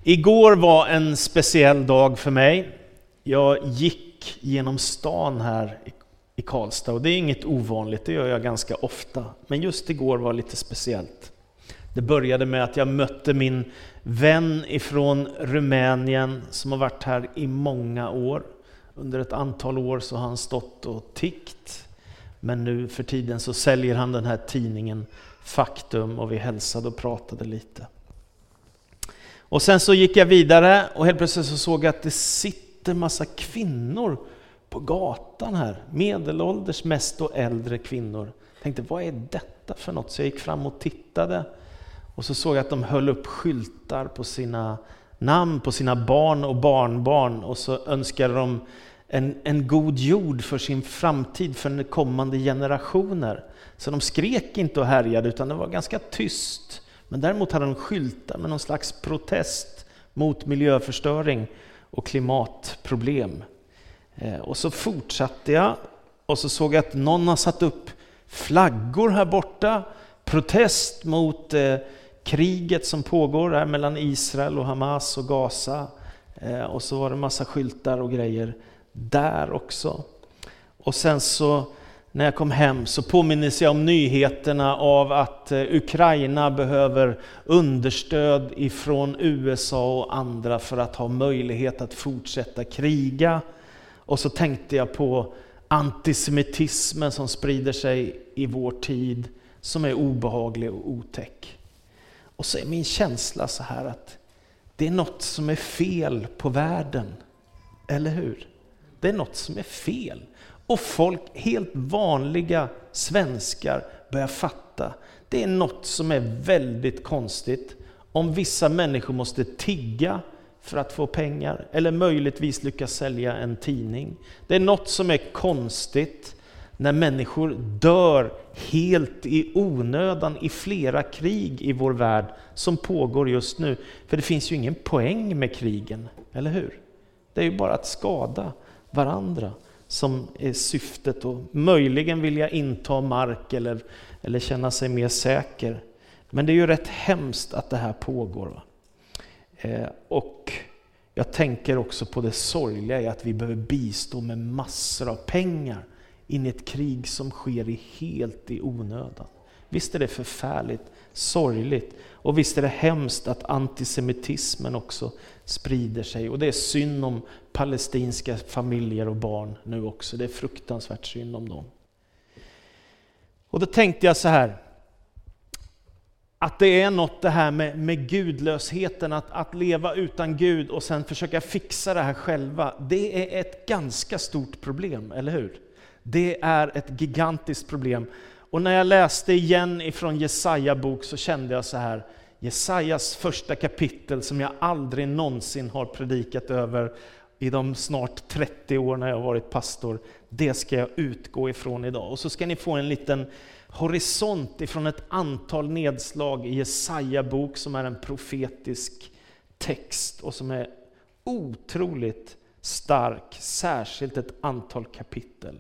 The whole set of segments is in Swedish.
Igår var en speciell dag för mig. Jag gick genom stan här i Karlstad och det är inget ovanligt, det gör jag ganska ofta. Men just igår var lite speciellt. Det började med att jag mötte min vän ifrån Rumänien som har varit här i många år. Under ett antal år så har han stått och tickt. Men nu för tiden så säljer han den här tidningen Faktum och vi hälsade och pratade lite. Och sen så gick jag vidare och helt plötsligt så såg jag att det sitter massa kvinnor på gatan här. Medelålders mest och äldre kvinnor. Jag tänkte, vad är detta för något? Så jag gick fram och tittade. Och så såg jag att de höll upp skyltar på sina namn, på sina barn och barnbarn. Och så önskade de en god jord för sin framtid, för kommande generationer. Så de skrek inte och härjade utan det var ganska tyst. Men däremot hade de skyltar med någon slags protest mot miljöförstöring och klimatproblem. Och så fortsatte jag och så såg jag att någon har satt upp flaggor här borta. Protest mot kriget som pågår här mellan Israel och Hamas och Gaza. Och så var det en massa skyltar och grejer där också. Och sen så när jag kom hem så påminns jag om nyheterna av att Ukraina behöver understöd ifrån USA och andra för att ha möjlighet att fortsätta kriga. Och så tänkte jag på antisemitismen som sprider sig i vår tid, som är obehaglig och otäck. Och så är min känsla så här att det är något som är fel på världen, eller hur? Det är något som är fel. Och folk, helt vanliga svenskar, börjar fatta. Det är något som är väldigt konstigt. Om vissa människor måste tigga för att få pengar. Eller möjligtvis lyckas sälja en tidning. Det är något som är konstigt när människor dör helt i onödan i flera krig i vår värld som pågår just nu. För det finns ju ingen poäng med krigen, eller hur? Det är ju bara att skada varandra som är syftet, och möjligen vill jag inta mark eller känna sig mer säker. Men det är ju rätt hemskt att det här pågår. Va? Och jag tänker också på det sorgliga i att vi behöver bistå med massor av pengar in i ett krig som sker helt i onödan. Visst är det förfärligt, sorgligt, och visst är det hemskt att antisemitismen också sprider sig. Och det är synd om palestinska familjer och barn nu också. Det är fruktansvärt synd om dem. Och då tänkte jag så här, att det är något det här med gudlösheten, att leva utan Gud och sen försöka fixa det här själva. Det är ett ganska stort problem, eller hur? Det är ett gigantiskt problem. Och när jag läste igen ifrån Jesaja bok så kände jag så här, Jesajas första kapitel som jag aldrig någonsin har predikat över i de snart 30 år när jag har varit pastor, det ska jag utgå ifrån idag. Och så ska ni få en liten horisont ifrån ett antal nedslag i Jesaja bok som är en profetisk text och som är otroligt stark, särskilt ett antal kapitel.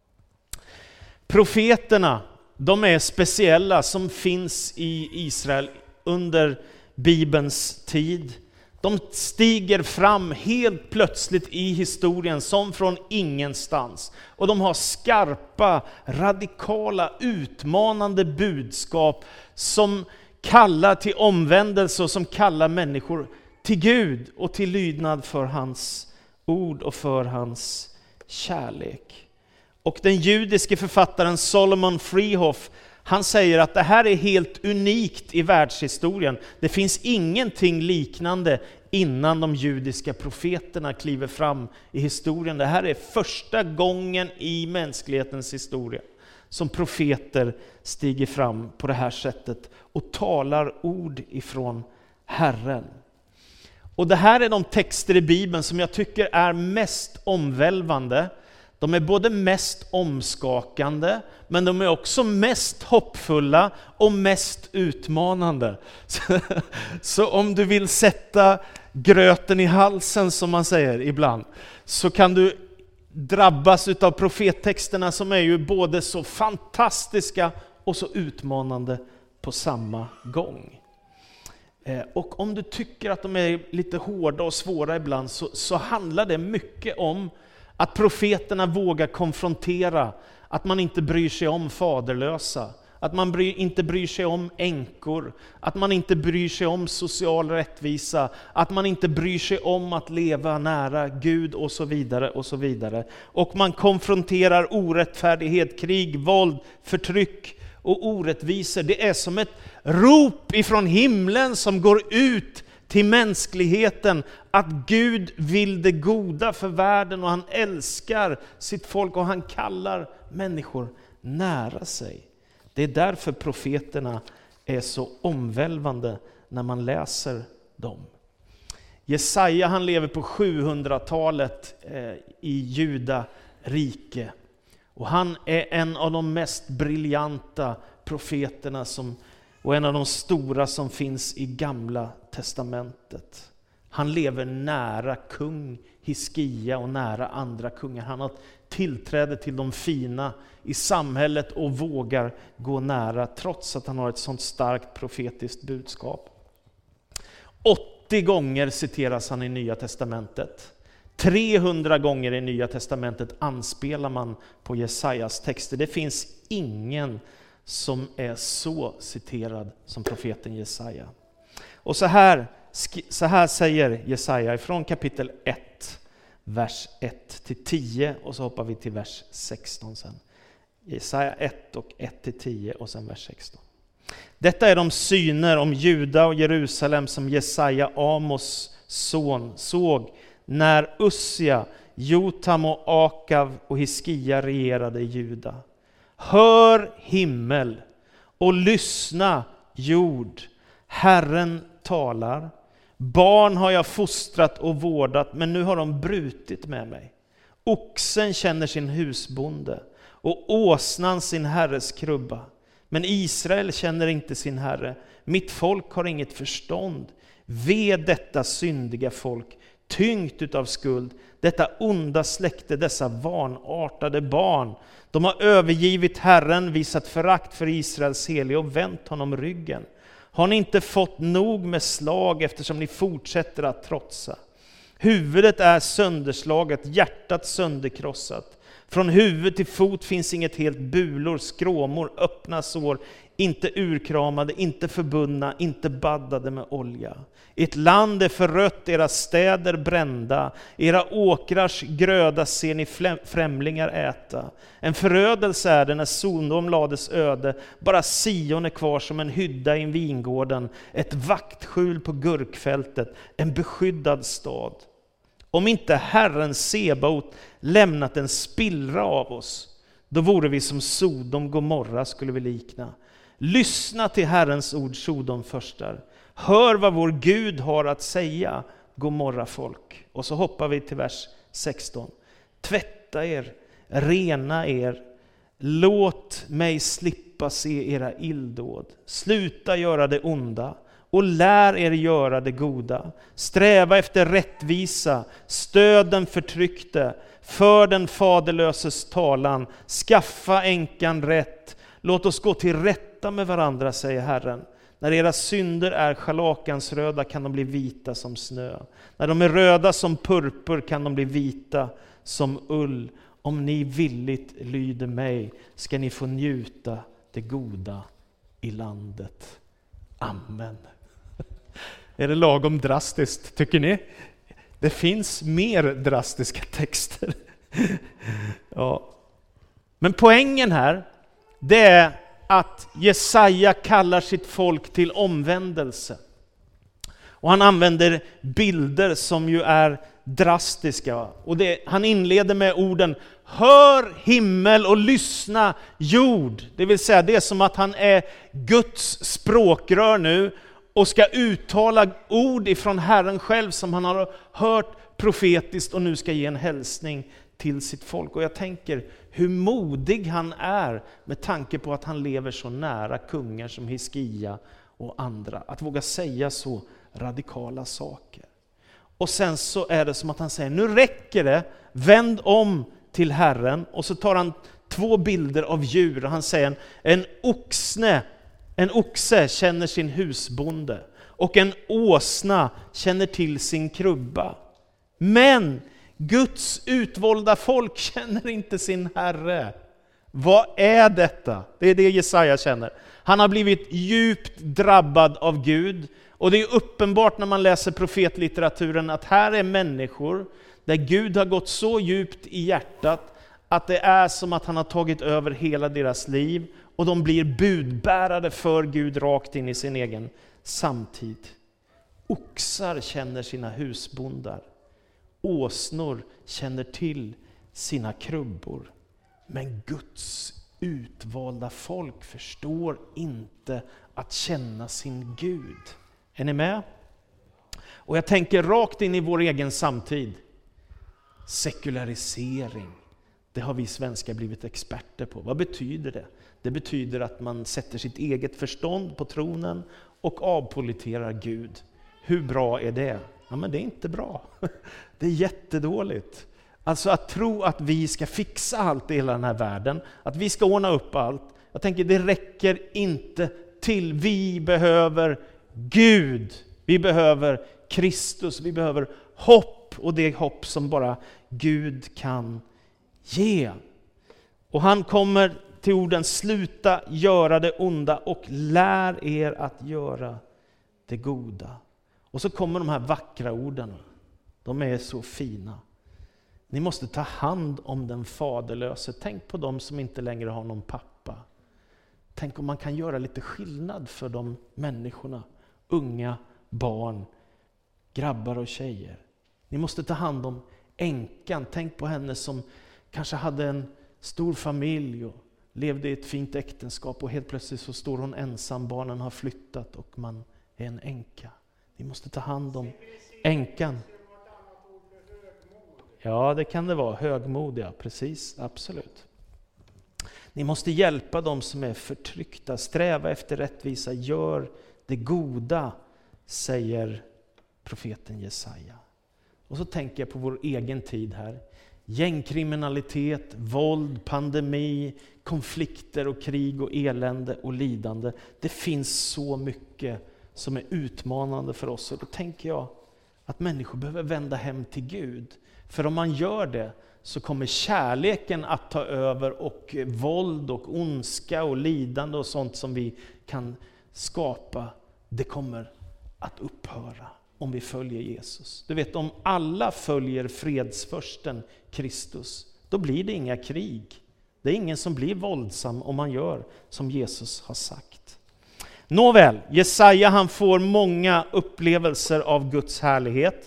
Profeterna, de är speciella som finns i Israel under Bibelns tid. De stiger fram helt plötsligt i historien som från ingenstans. Och de har skarpa, radikala, utmanande budskap som kallar till omvändelse och som kallar människor till Gud och till lydnad för hans ord och för hans kärlek. Och den judiske författaren Solomon Freehoff, han säger att det här är helt unikt i världshistorien. Det finns ingenting liknande innan de judiska profeterna kliver fram i historien. Det här är första gången i mänsklighetens historia som profeter stiger fram på det här sättet och talar ord ifrån Herren. Och det här är de texter i Bibeln som jag tycker är mest omvälvande. De är både mest omskakande, men de är också mest hoppfulla och mest utmanande. Så om du vill sätta gröten i halsen, som man säger ibland, så kan du drabbas av profettexterna som är ju både så fantastiska och så utmanande på samma gång. Och om du tycker att de är lite hårda och svåra ibland, så handlar det mycket om att profeterna vågar konfrontera att man inte bryr sig om faderlösa, att man inte bryr sig om änkor, att man inte bryr sig om social rättvisa, att man inte bryr sig om att leva nära Gud och så vidare och så vidare. Och man konfronterar orättfärdighet, krig, våld, förtryck och orättvisor. Det är som ett rop ifrån himlen som går ut till mänskligheten att Gud vill det goda för världen och han älskar sitt folk och han kallar människor nära sig. Det är därför profeterna är så omvälvande när man läser dem. Jesaja, han lever på 700-talet i Juda rike. Och han är en av de mest briljanta profeterna och en av de stora som finns i Gamla testamentet. Han lever nära kung Hiskia och nära andra kungar. Han har tillträde till de fina i samhället och vågar gå nära trots att han har ett sånt starkt profetiskt budskap. 80 gånger citeras han i Nya testamentet. 300 gånger i Nya testamentet anspelar man på Jesajas texter. Det finns ingen som är så citerad som profeten Jesaja. Och så här säger Jesaja från kapitel 1, vers 1-10 och så hoppar vi till vers 16 sen. Jesaja 1 och 1-10 och sen vers 16. Detta är de syner om Juda och Jerusalem som Jesaja, Amos son, såg när Ussia, Jotam och Akav och Hiskia regerade i Juda. Hör himmel och lyssna jord. Herren talar. Barn har jag fostrat och vårdat, men nu har de brutit med mig. Oxen känner sin husbonde och åsnan sin herres krubba. Men Israel känner inte sin herre. Mitt folk har inget förstånd. Ve detta syndiga folk, tyngt utav skuld. Detta onda släkte, dessa vanartade barn. De har övergivit Herren, visat förakt för Israels helige och vänt honom ryggen. Har ni inte fått nog med slag eftersom ni fortsätter att trotsa? Huvudet är sönderslaget, hjärtat sönderkrossat. Från huvud till fot finns inget helt, bulor, skråmor, öppna sår, inte urkramade, inte förbundna, inte baddade med olja. Ert land är förrött, era städer brända, era åkrars gröda ser ni främlingar äta. En förödelse är det när Sodom lades öde, bara Sion är kvar som en hydda i vingården, ett vaktskjul på gurkfältet, en beskyddad stad. Om inte Herren Sebaot lämnat en spillra av oss, då vore vi som Sodom, Gomorra skulle vi likna. Lyssna till Herrens ord, Sodom förstar. Hör vad vår Gud har att säga, Gomorra folk. Och så hoppar vi till vers 16. Tvätta er, rena er, låt mig slippa se era illdåd. Sluta göra det onda och lär er göra det goda. Sträva efter rättvisa, stöd den förtryckte, för den faderlöses talan, skaffa änkan rätt. Låt oss gå till rätta med varandra, säger Herren. När era synder är scharlakansröda kan de bli vita som snö. När de är röda som purpur kan de bli vita som ull. Om ni villigt lyder mig ska ni få njuta det goda i landet. Amen. Är det lagom drastiskt, tycker ni? Det finns mer drastiska texter. Ja. Men poängen här, det är att Jesaja kallar sitt folk till omvändelse. Och han använder bilder som ju är drastiska. Och han inleder med orden: hör himmel och lyssna jord. Det vill säga, det är som att han är Guds språkrör nu och ska uttala ord ifrån Herren själv som han har hört profetiskt och nu ska ge en hälsning till sitt folk. Och jag tänker hur modig han är med tanke på att han lever så nära kungar som Hiskia och andra. Att våga säga så radikala saker. Och sen så är det som att han säger: nu räcker det, vänd om till Herren. Och så tar han 2 bilder av djur. Han säger en oxe känner sin husbonde. och en åsna känner till sin krubba. Men Guds utvalda folk känner inte sin Herre. Vad är detta? Det är det Jesaja känner. Han har blivit djupt drabbad av Gud. Och det är uppenbart när man läser profetlitteraturen att här är människor där Gud har gått så djupt i hjärtat att det är som att han har tagit över hela deras liv. Och de blir budbärare för Gud rakt in i sin egen samtid. Oxar känner sina husbondar. Åsnor känner till sina krubbor. Men Guds utvalda folk förstår inte att känna sin Gud. Är ni med? Och jag tänker rakt in i vår egen samtid. Sekularisering. Det har vi svenskar blivit experter på. Vad betyder det? Det betyder att man sätter sitt eget förstånd på tronen och avpoliterar Gud. Hur bra är det? Ja, men det är inte bra. Det är jättedåligt. Alltså att tro att vi ska fixa allt i hela den här världen, att vi ska ordna upp allt. Jag tänker det räcker inte till. Vi behöver Gud. Vi behöver Kristus. Vi behöver hopp, och det är hopp som bara Gud kan ge. Och han kommer till orden: sluta göra det onda och lär er att göra det goda. Och så kommer de här vackra orden. De är så fina. Ni måste ta hand om den faderlöse. Tänk på dem som inte längre har någon pappa. Tänk om man kan göra lite skillnad för de människorna. Unga, barn, grabbar och tjejer. Ni måste ta hand om änkan. Tänk på henne som kanske hade en stor familj och levde i ett fint äktenskap. Och helt plötsligt så står hon ensam. Barnen har flyttat och man är en änka. Ni måste ta hand om änkan. Ja, det kan det vara. Högmodiga, precis, absolut. Ni måste hjälpa dem som är förtryckta. Sträva efter rättvisa. Gör det goda, säger profeten Jesaja. Och så tänker jag på vår egen tid här. Gängkriminalitet, våld, pandemi, konflikter och krig och elände och lidande. Det finns så mycket som är utmanande för oss. Och då tänker jag att människor behöver vända hem till Gud. För om man gör det så kommer kärleken att ta över, och våld och ondska och lidande och sånt som vi kan skapa, det kommer att upphöra om vi följer Jesus. Du vet, om alla följer fredsfursten Kristus, då blir det inga krig. Det är ingen som blir våldsam om man gör som Jesus har sagt. Nåväl, Jesaja han får många upplevelser av Guds härlighet.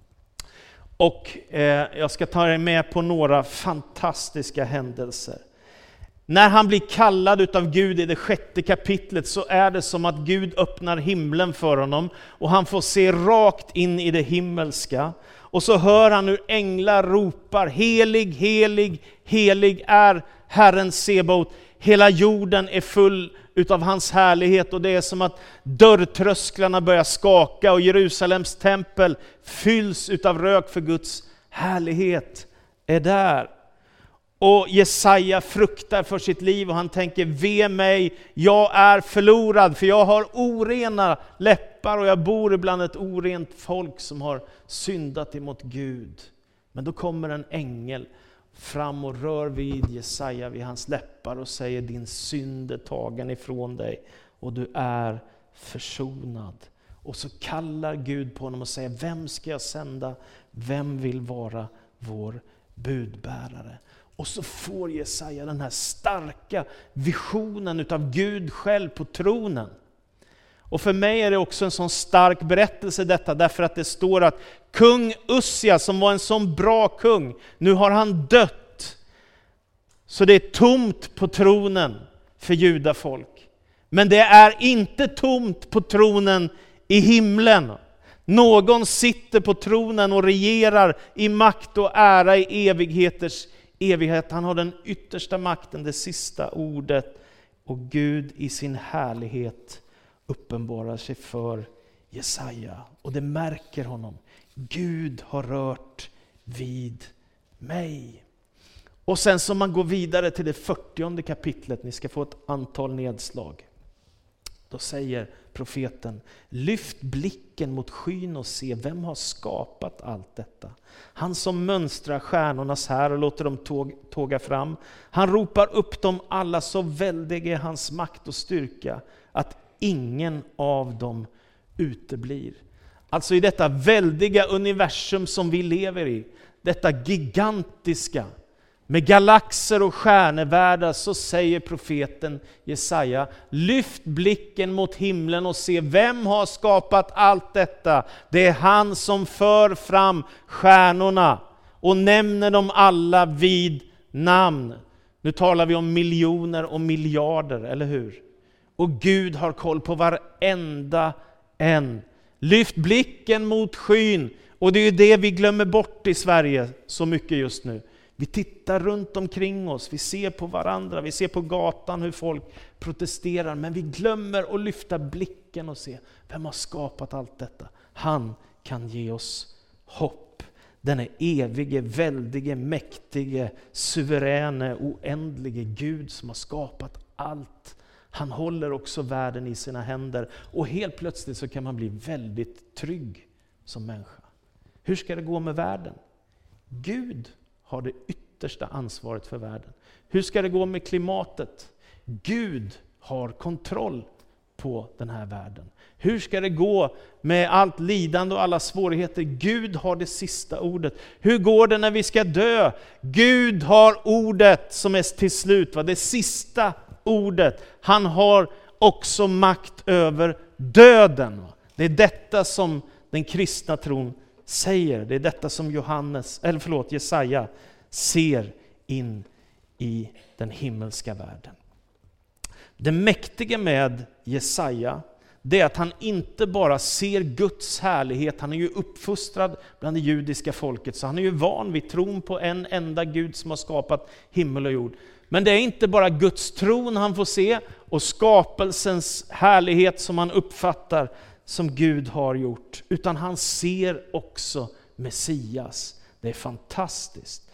Och jag ska ta er med på några fantastiska händelser. När han blir kallad utav Gud i det 6:e kapitlet så är det som att Gud öppnar himlen för honom. Och han får se rakt in i det himmelska. Och så hör han hur änglar ropar: helig, helig, helig är Herren Sebaot. Hela jorden är full utav hans härlighet, och det är som att dörrtrösklarna börjar skaka och Jerusalems tempel fylls utav rök, för Guds härlighet är där. Och Jesaja fruktar för sitt liv och han tänker: ve mig, jag är förlorad, för jag har orena läppar och jag bor ibland ett orent folk som har syndat emot Gud. Men då kommer en ängel fram och rör vid Jesaja vid hans läppar och säger: din synd är tagen ifrån dig och du är försonad. Och så kallar Gud på honom och säger: vem ska jag sända? Vem vill vara vår budbärare? Och så får Jesaja den här starka visionen utav Gud själv på tronen. Och för mig är det också en sån stark berättelse detta, därför att det står att kung Ussia, som var en sån bra kung, nu har han dött. Så det är tomt på tronen för judafolk. Men det är inte tomt på tronen i himlen. Någon sitter på tronen och regerar i makt och ära i evigheters evighet. Han har den yttersta makten, det sista ordet. Och Gud i sin härlighet uppenbarar sig för Jesaja. Och det märker honom: Gud har rört vid mig. Och sen så man går vidare till det 40:e kapitlet. Ni ska få ett antal nedslag. Då säger profeten: lyft blicken mot skyn och se, vem har skapat allt detta? Han som mönstrar stjärnornas här och låter dem tåga fram. Han ropar upp dem alla, så väldig är hans makt och styrka att ingen av dem uteblir. Alltså i detta väldiga universum som vi lever i, detta gigantiska, med galaxer och stjärnevärldar, så säger profeten Jesaja: lyft blicken mot himlen och se, vem har skapat allt detta? Det är han som för fram stjärnorna och nämner dem alla vid namn. Nu talar vi om miljoner och miljarder, eller hur? Och Gud har koll på varenda en. Lyft blicken mot skyn. Och det är ju det vi glömmer bort i Sverige så mycket just nu. Vi tittar runt omkring oss, vi ser på varandra, vi ser på gatan hur folk protesterar. Men vi glömmer att lyfta blicken och se, vem har skapat allt detta? Han kan ge oss hopp. Den är evige, väldige, mäktige, suveräne, oändlige Gud som har skapat allt. Han håller också världen i sina händer. Och helt plötsligt så kan man bli väldigt trygg som människa. Hur ska det gå med världen? Gud har det yttersta ansvaret för världen. Hur ska det gå med klimatet? Gud har kontroll på den här världen. Hur ska det gå med allt lidande och alla svårigheter? Gud har det sista ordet. Hur går det när vi ska dö? Gud har ordet som är till slut. Det sista ordet. Han har också makt över döden. Det är detta som den kristna tron säger. Det är detta som Jesaja ser in i den himmelska världen. Det mäktiga med Jesaja, det är att han inte bara ser Guds härlighet. Han är ju uppfostrad bland det judiska folket, så han är ju van vid tron på en enda Gud som har skapat himmel och jord. Men det är inte bara Guds tron han får se och skapelsens härlighet som han uppfattar som Gud har gjort, utan han ser också Messias. Det är fantastiskt.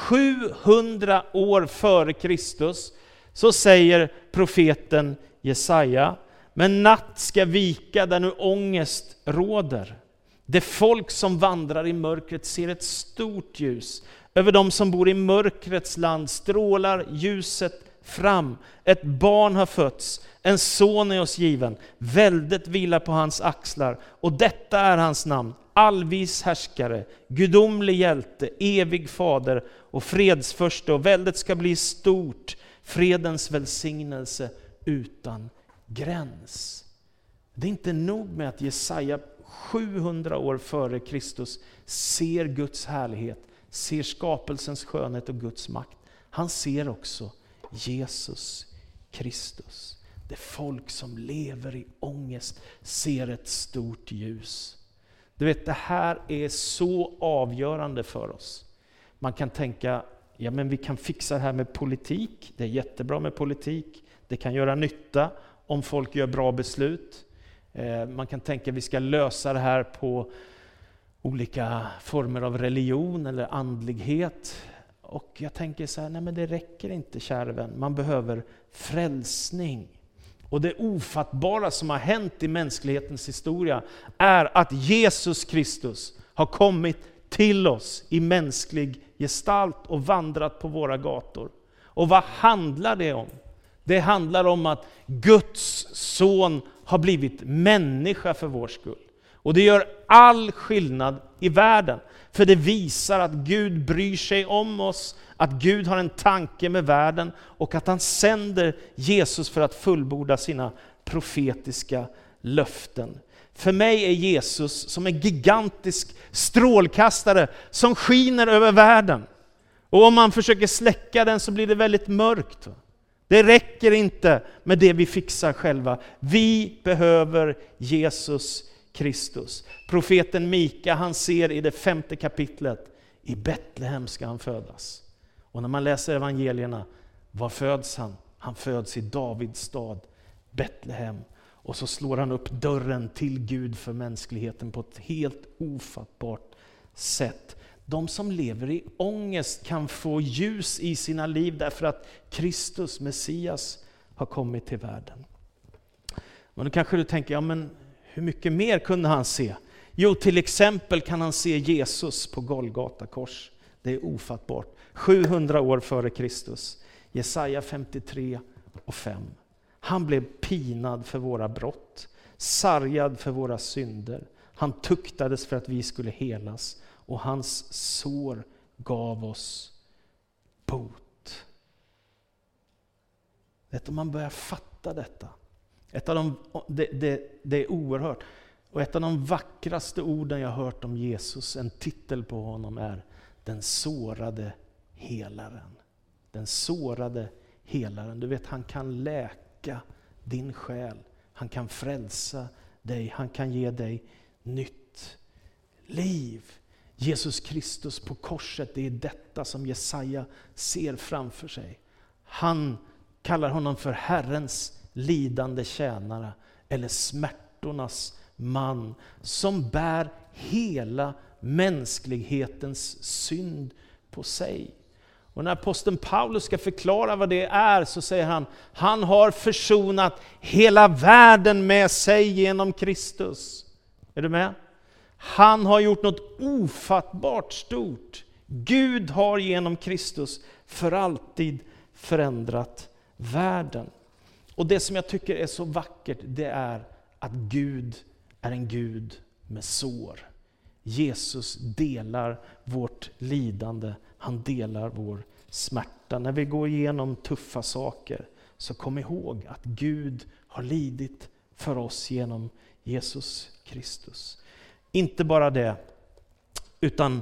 700 år före Kristus så säger profeten Jesaja: men natt ska vika där nu ångest råder. Det folk som vandrar i mörkret ser ett stort ljus. Över dem som bor i mörkrets land strålar ljuset fram. Ett barn har fötts, en son är oss given. Väldet vilar på hans axlar, och detta är hans namn: allvis härskare, gudomlig hjälte, evig fader och fredsförste. Och väldet ska bli stort, fredens välsignelse utan gräns. Det är inte nog med att Jesaja 700 år före Kristus ser Guds härlighet, ser skapelsens skönhet och Guds makt. Han ser också Jesus Kristus. Det folk som lever i ångest ser ett stort ljus. Du vet, det här är så avgörande för oss. Man kan tänka, ja men vi kan fixa det här med politik. Det är jättebra med politik. Det kan göra nytta om folk gör bra beslut. Man kan tänka att vi ska lösa det här på olika former av religion eller andlighet. Och jag tänker så här, nej men det räcker inte, kära vän. Man behöver frälsning. Och det ofattbara som har hänt i mänsklighetens historia är att Jesus Kristus har kommit till oss i mänsklig gestalt och vandrat på våra gator. Och vad handlar det om? Det handlar om att Guds son har blivit människa för vår skull. Och det gör all skillnad i världen. För det visar att Gud bryr sig om oss, att Gud har en tanke med världen och att han sänder Jesus för att fullborda sina profetiska löften. För mig är Jesus som en gigantisk strålkastare som skiner över världen. Och om man försöker släcka den så blir det väldigt mörkt. Det räcker inte med det vi fixar själva. Vi behöver Jesus Kristus. Profeten Mika, han ser i det 5:e kapitlet: i Betlehem ska han födas. Och när man läser evangelierna, var föds han? Han föds i Davids stad, Betlehem. Och så slår han upp dörren till Gud för mänskligheten på ett helt ofattbart sätt. De som lever i ångest kan få ljus i sina liv därför att Kristus, Messias, har kommit till världen. Men då kanske du tänker, ja men hur mycket mer kunde han se? Jo, till exempel kan han se Jesus på Golgata kors. Det är ofattbart. 700 år före Kristus. Jesaja 53:5. Han blev pinad för våra brott, sargad för våra synder. Han tuktades för att vi skulle helas, och hans sår gav oss bot. Vet du, man börjar fatta detta. Det är oerhört. Och ett av de vackraste orden jag hört om Jesus, en titel på honom, är den sårade helaren. Den sårade helaren. Du vet, han kan läka din själ. Han kan frälsa dig. Han kan ge dig nytt liv. Jesus Kristus på korset, det är detta som Jesaja ser framför sig. Han kallar honom för Herrens lidande tjänare, eller smärtornas man, som bär hela mänsklighetens synd på sig. Och när aposteln Paulus ska förklara vad det är, så säger han: han har försonat hela världen med sig genom Kristus. Är du med? Han har gjort något ofattbart stort. Gud har genom Kristus för alltid förändrat världen. Och det som jag tycker är så vackert, det är att Gud är en Gud med sår. Jesus delar vårt lidande. Han delar vår smärta. När vi går igenom tuffa saker, så kom ihåg att Gud har lidit för oss genom Jesus Kristus. Inte bara det, utan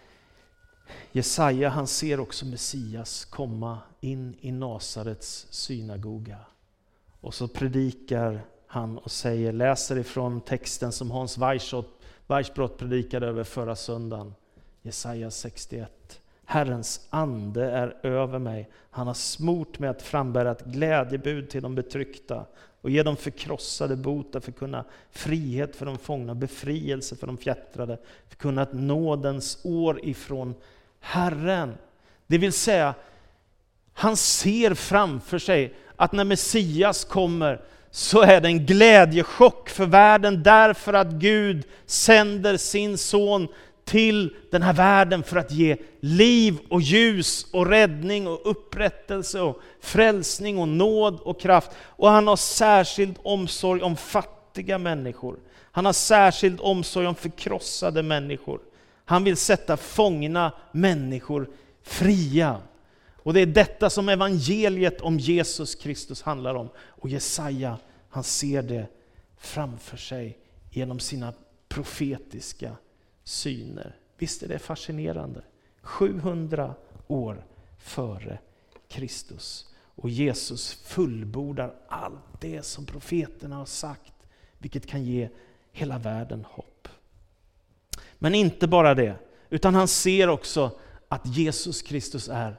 Jesaja, han ser också Messias komma in i Nasarets synagoga. Och så predikar han och säger, läser ifrån texten som Hans Weissbrott predikade över förra söndagen. Jesaja 61. Herrens ande är över mig. Han har smort mig att frambära ett glädjebud till de betryckta och ge dem förkrossade bot, att förkunna frihet för de fångna, befrielse för de fjättrade, förkunna ett nådens år ifrån Herren. Det vill säga, han ser framför sig att när Messias kommer, så är det en glädjechock för världen, därför att Gud sänder sin son till den här världen för att ge liv och ljus och räddning och upprättelse och frälsning och nåd och kraft. Och han har särskild omsorg om fattiga människor. Han har särskild omsorg om förkrossade människor. Han vill sätta fångna människor fria. Och det är detta som evangeliet om Jesus Kristus handlar om. Och Jesaja, han ser det framför sig genom sina profetiska syner. Visst är det fascinerande? 700 år före Kristus. Och Jesus fullbordar allt det som profeterna har sagt, vilket kan ge hela världen hopp. Men inte bara det, utan han ser också att Jesus Kristus är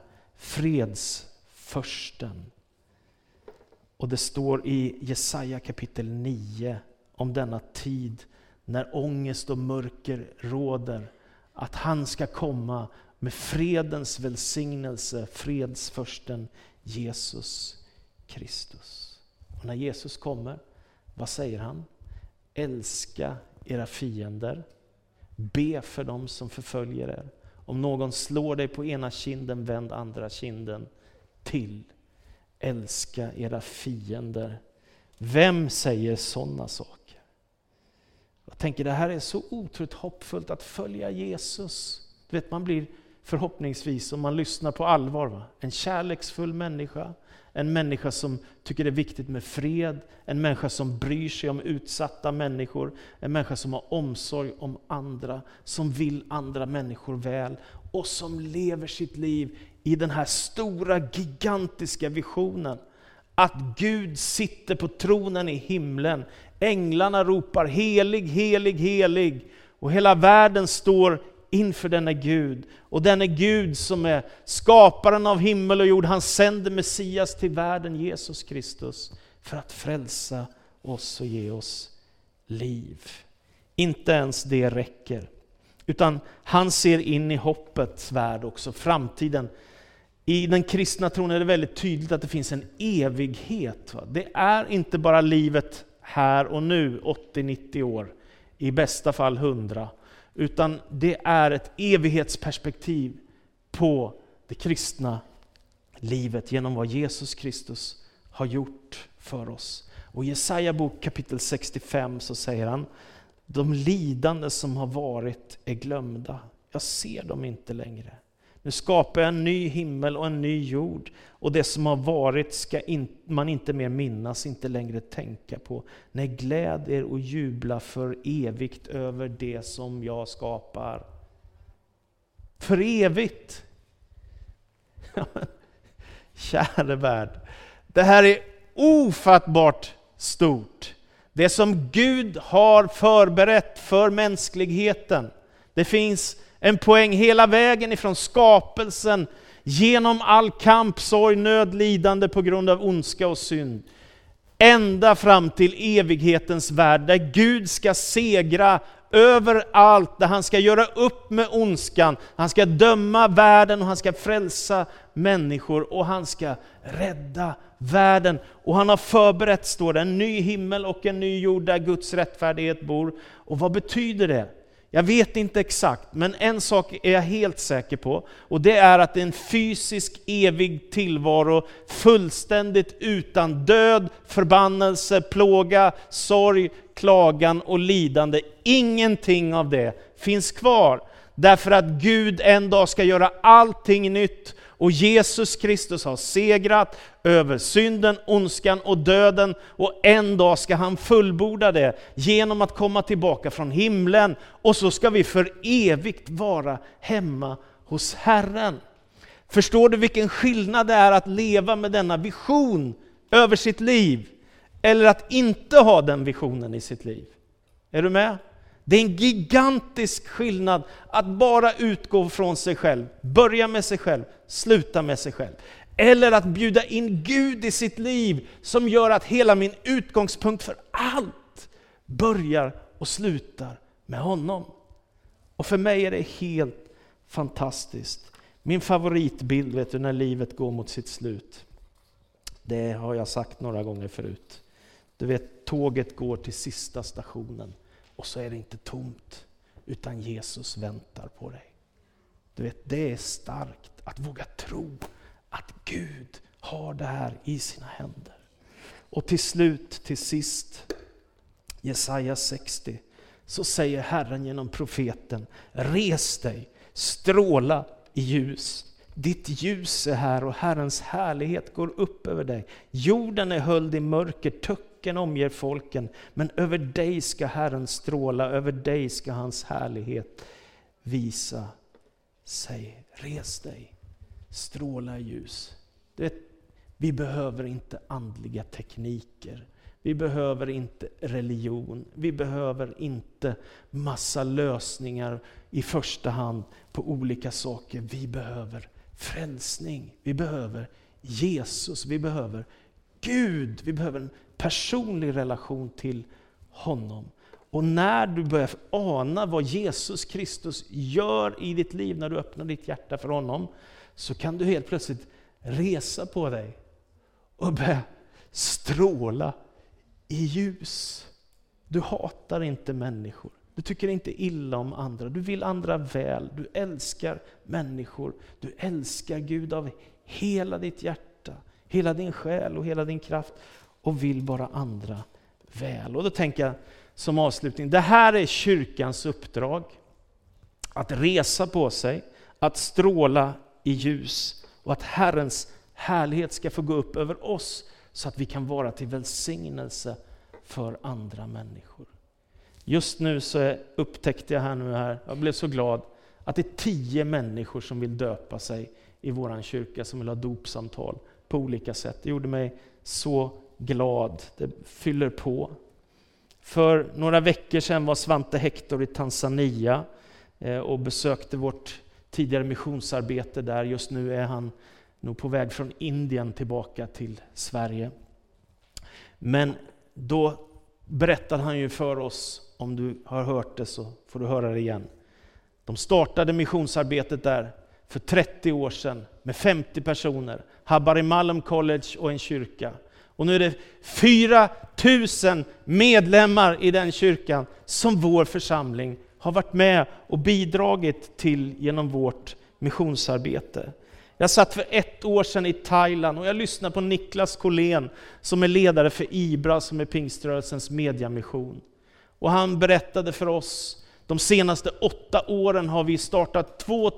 fredsförsten. Och det står i Jesaja kapitel 9 om denna tid när ångest och mörker råder, att han ska komma med fredens välsignelse, fredsförsten Jesus Kristus. Och när Jesus kommer, vad säger han? Älska era fiender, be för dem som förföljer er. Om någon slår dig på ena kinden, vänd andra kinden till. Älska era fiender. Vem säger sådana saker? Jag tänker, det här är så otroligt hoppfullt att följa Jesus. Du vet, man blir förhoppningsvis, om man lyssnar på allvar, va? En kärleksfull människa. En människa som tycker det är viktigt med fred. En människa som bryr sig om utsatta människor. En människa som har omsorg om andra. Som vill andra människor väl. Och som lever sitt liv i den här stora, gigantiska visionen. Att Gud sitter på tronen i himlen. Änglarna ropar helig, helig, helig. Och hela världen står inför denna Gud. Och denna Gud som är skaparen av himmel och jord, han sänder Messias till världen, Jesus Kristus, för att frälsa oss och ge oss liv. Inte ens det räcker. Utan han ser in i hoppets värld också, framtiden. I den kristna tron är det väldigt tydligt att det finns en evighet. Va? Det är inte bara livet här och nu 80-90 år, i bästa fall 100, utan det är ett evighetsperspektiv på det kristna livet genom vad Jesus Kristus har gjort för oss. Och i Jesaja bok kapitel 65 så säger han: de lidande som har varit är glömda. Jag ser dem inte längre. Nu skapar jag en ny himmel och en ny jord. Och det som har varit ska man inte mer minnas, inte längre tänka på. Nej, gläd er och jubla för evigt över det som jag skapar. För evigt. Kära värld. Det här är ofattbart stort. Det som Gud har förberett för mänskligheten. Det finns en poäng hela vägen ifrån skapelsen, genom all kamp, sorg, nöd, lidande på grund av ondska och synd. Ända fram till evighetens värld, där Gud ska segra över allt, där han ska göra upp med ondskan. Han ska döma världen och han ska frälsa människor och han ska rädda världen. Och han har förberett, står det, en ny himmel och en ny jord där Guds rättfärdighet bor. Och vad betyder det? Jag vet inte exakt, men en sak är jag helt säker på. Och det är att det är en fysisk evig tillvaro, fullständigt utan död, förbannelse, plåga, sorg, klagan och lidande. Ingenting av det finns kvar. Därför att Gud en dag ska göra allting nytt. Och Jesus Kristus har segrat över synden, ondskan och döden. Och en dag ska han fullborda det genom att komma tillbaka från himlen. Och så ska vi för evigt vara hemma hos Herren. Förstår du vilken skillnad det är att leva med denna vision över sitt liv? Eller att inte ha den visionen i sitt liv? Är du med? Det är en gigantisk skillnad att bara utgå från sig själv, börja med sig själv, sluta med sig själv. Eller att bjuda in Gud i sitt liv som gör att hela min utgångspunkt för allt börjar och slutar med honom. Och för mig är det helt fantastiskt. Min favoritbild, vet du, när livet går mot sitt slut. Det har jag sagt några gånger förut. Du vet, tåget går till sista stationen. Och så är det inte tomt, utan Jesus väntar på dig. Du vet, det är starkt att våga tro att Gud har det här i sina händer. Och till sist, Jesaja 60, så säger Herren genom profeten: res dig, stråla i ljus. Ditt ljus är här och Herrens härlighet går upp över dig. Jorden är höljd i mörker, töcken omger folken. Men över dig ska Herren stråla, över dig ska hans härlighet visa sig. Res dig, stråla i ljus. Vi behöver inte andliga tekniker. Vi behöver inte religion. Vi behöver inte massa lösningar i första hand på olika saker. Vi behöver frälsning. Vi behöver Jesus. Vi behöver Gud. Vi behöver en personlig relation till honom. Och när du börjar ana vad Jesus Kristus gör i ditt liv, när du öppnar ditt hjärta för honom, så kan du helt plötsligt resa på dig och börja stråla i ljus. Du hatar inte människor. Du tycker inte illa om andra. Du vill andra väl. Du älskar människor. Du älskar Gud av hela ditt hjärta, hela din själ och hela din kraft, och vill bara andra väl. Och då tänker jag som avslutning, det här är kyrkans uppdrag. Att resa på sig, att stråla i ljus, och att Herrens härlighet ska få gå upp över oss så att vi kan vara till välsignelse för andra människor. Just nu så upptäckte jag blev så glad att det är 10 människor som vill döpa sig i våran kyrka, som vill ha dopsamtal på olika sätt. Det gjorde mig så glad. Det fyller på. För några veckor sedan var Svante Hector i Tanzania och besökte vårt tidigare missionsarbete där. Just nu är han nog på väg från Indien tillbaka till Sverige. Men då berättade han ju för oss, om du har hört det så får du höra det igen. De startade missionsarbetet där för 30 år sedan med 50 personer. Habari Malum College och en kyrka. Och nu är det 4 000 medlemmar i den kyrkan som vår församling har varit med och bidragit till genom vårt missionsarbete. Jag satt för 1 år sedan i Thailand och jag lyssnade på Niklas Collén som är ledare för IBRA, som är Pingströrelsens mediamission. Och han berättade för oss, de senaste 8 åren har vi startat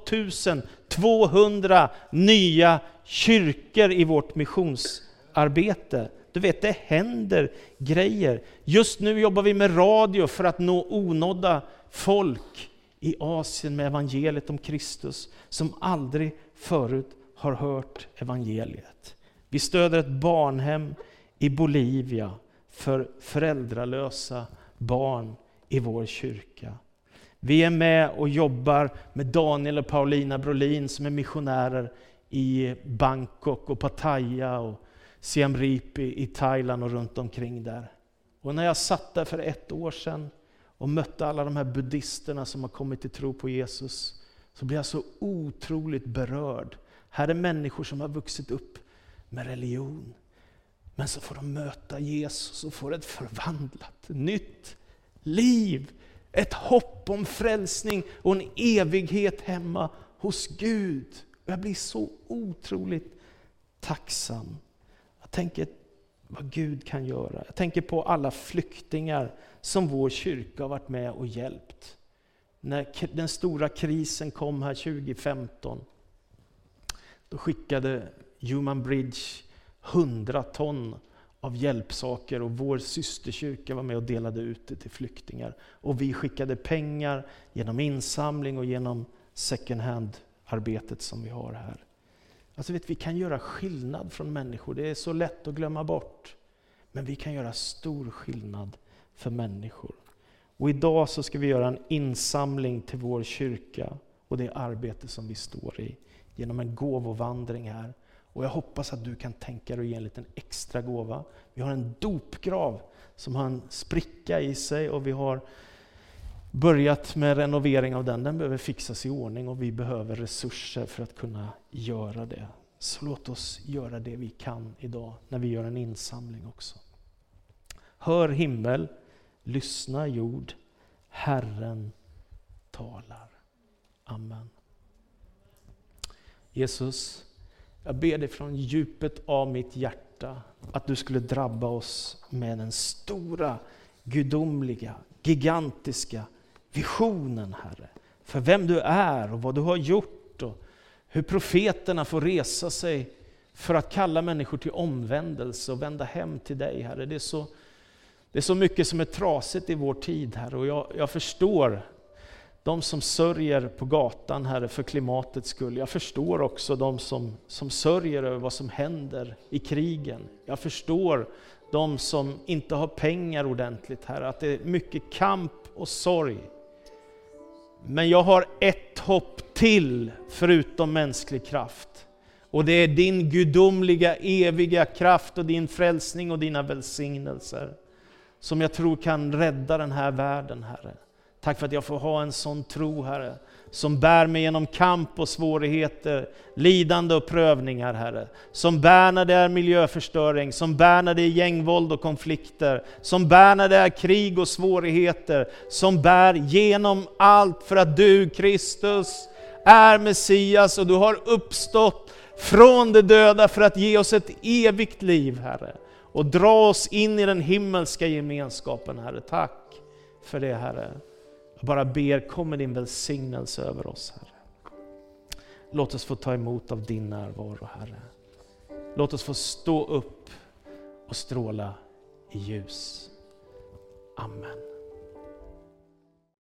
2200 nya kyrkor i vårt missionsarbete. Du vet, det händer grejer. Just nu jobbar vi med radio för att nå onådda folk i Asien med evangeliet om Kristus som aldrig förut har hört evangeliet. Vi stöder ett barnhem i Bolivia för föräldralösa barn i vår kyrka. Vi är med och jobbar med Daniel och Paulina Brolin som är missionärer i Bangkok och Pattaya och Siem Reap i Thailand och runt omkring där. Och när jag satt där för 1 år sedan och mötte alla de här buddhisterna som har kommit till tro på Jesus, så blev jag så otroligt berörd. Här är människor som har vuxit upp med religion, men så får de möta Jesus och får ett förvandlat, nytt liv. Ett hopp om frälsning och en evighet hemma hos Gud. Jag blir så otroligt tacksam. Jag tänker vad Gud kan göra. Jag tänker på alla flyktingar som vår kyrka har varit med och hjälpt. När den stora krisen kom här 2015, då skickade Human Bridge 100 ton av hjälpsaker och vår systerkyrka var med och delade ut det till flyktingar. Och vi skickade pengar genom insamling och genom second hand-arbetet som vi har här. Alltså vi kan göra skillnad från människor. Det är så lätt att glömma bort. Men vi kan göra stor skillnad för människor. Och idag så ska vi göra en insamling till vår kyrka och det arbete som vi står i genom en gåvovandring här. Och jag hoppas att du kan tänka dig att ge en liten extra gåva. Vi har en dopgrav som har en spricka i sig och vi har börjat med renovering av den. Den behöver fixas i ordning och vi behöver resurser för att kunna göra det. Så låt oss göra det vi kan idag när vi gör en insamling också. Hör himmel, lyssna jord, Herren talar. Amen. Jesus, jag ber dig från djupet av mitt hjärta att du skulle drabba oss med den stora, gudomliga, gigantiska visionen, Herre. För vem du är och vad du har gjort och hur profeterna får resa sig för att kalla människor till omvändelse och vända hem till dig, Herre. Det är så mycket som är trasigt i vår tid, Herre. Och jag förstår de som sörjer på gatan, Herre, för klimatets skull. Jag förstår också de som sörjer över vad som händer i krigen. Jag förstår de som inte har pengar ordentligt, Herre. Att det är mycket kamp och sorg. Men jag har ett hopp till förutom mänsklig kraft. Och det är din gudomliga, eviga kraft och din frälsning och dina välsignelser. Som jag tror kan rädda den här världen, Herre. Tack för att jag får ha en sån tro, Herre, som bär mig genom kamp och svårigheter, lidande och prövningar, Herre. Som bär när det är miljöförstöring, som bär när det är gängvåld och konflikter, som bär när det är krig och svårigheter, som bär genom allt för att du, Kristus, är Messias och du har uppstått från de döda för att ge oss ett evigt liv, Herre. Och dra oss in i den himmelska gemenskapen, Herre. Tack för det, Herre. Jag bara ber, kom med din välsignelse över oss, Herre. Låt oss få ta emot av din närvaro, Herre. Låt oss få stå upp och stråla i ljus. Amen.